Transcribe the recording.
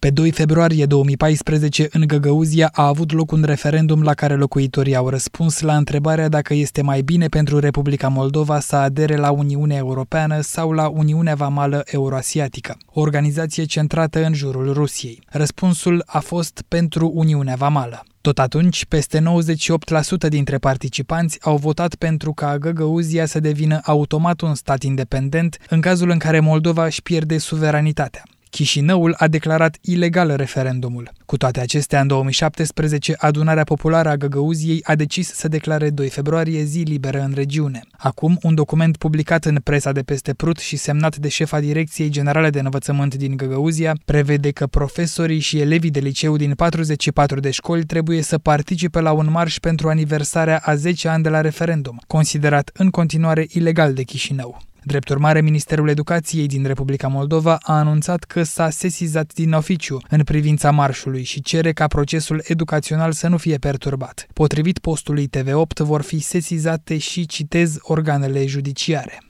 Pe 2 februarie 2014, în Găgăuzia a avut loc un referendum la care locuitorii au răspuns la întrebarea dacă este mai bine pentru Republica Moldova să adere la Uniunea Europeană sau la Uniunea Vamală Euroasiatică, o organizație centrată în jurul Rusiei. Răspunsul a fost pentru Uniunea Vamală. Tot atunci, peste 98% dintre participanți au votat pentru ca Găgăuzia să devină automat un stat independent în cazul în care Moldova își pierde suveranitatea. Chișinăul a declarat ilegal referendumul. Cu toate acestea, în 2017, Adunarea Populară a Găgăuziei a decis să declare 2 februarie zi liberă în regiune. Acum, un document publicat în presa de peste Prut și semnat de șefa Direcției Generale de Învățământ din Găgăuzia prevede că profesorii și elevii de liceu din 44 de școli trebuie să participe la un marș pentru aniversarea a 10 ani de la referendum, considerat în continuare ilegal de Chișinău. Drept urmare, Ministerul Educației din Republica Moldova a anunțat că s-a sesizat din oficiu în privința marșului și cere ca procesul educațional să nu fie perturbat. Potrivit postului TV8, vor fi sesizate și, citez, organele judiciare.